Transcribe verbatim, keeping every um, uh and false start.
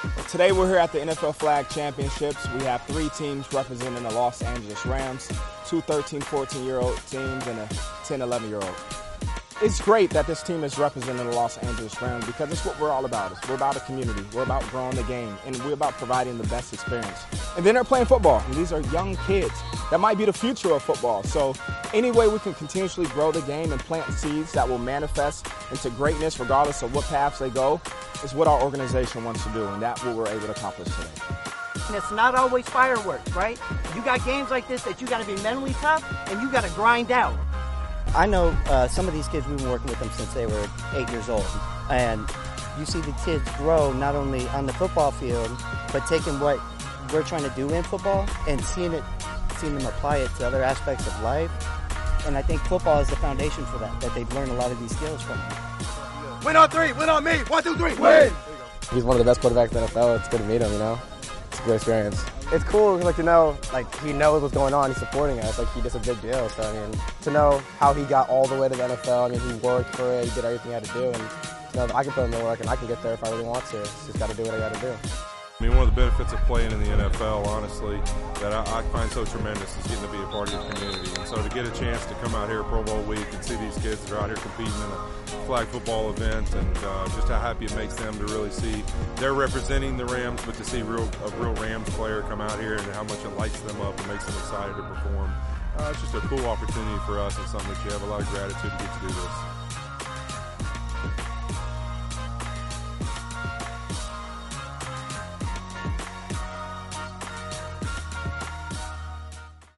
Today we're here at the N F L Flag Championships. We have three teams representing the Los Angeles Rams, two thirteen, fourteen-year-old teams and a ten, eleven-year-old. It's great that this team is representing the Los Angeles Rams because it's what we're all about. It's, we're about a community. We're about growing the game, and we're about providing the best experience. And then they're playing football, and these are young kids. That might be the future of football. So any way we can continuously grow the game and plant seeds that will manifest into greatness regardless of what paths they go is what our organization wants to do, and that's what we're able to accomplish today. And it's not always fireworks, right? You got games like this that you got to be mentally tough and you got to grind out. I know uh, some of these kids, we've been working with them since they were eight years old. And you see the kids grow not only on the football field, but taking what we're trying to do in football and seeing it, seeing them apply it to other aspects of life. And I think football is the foundation for that, that they've learned a lot of these skills from. Win on three, win on me, one, two, three, win! He's one of the best quarterbacks in the N F L. It's good to meet him, you know. It's a great experience. It's cool, like, to know, like, he knows what's going on. He's supporting us. Like, he does a big deal. So, I mean, to know how he got all the way to the N F L, I mean, he worked for it. He did everything he had to do. And to know that I can put in the work and I can get there if I really want to. Just got to do what I got to do. I mean, one of the benefits of playing in the N F L, honestly, that I, I find so tremendous is getting to be a part of your community. And so to get a chance to come out here Pro Bowl week and see these kids that are out here competing in a flag football event, and uh, just how happy it makes them to really see they're representing the Rams, but to see real, a real Rams player come out here and how much it lights them up and makes them excited to perform. Uh, it's just a cool opportunity for us and something that you have a lot of gratitude to get to do this.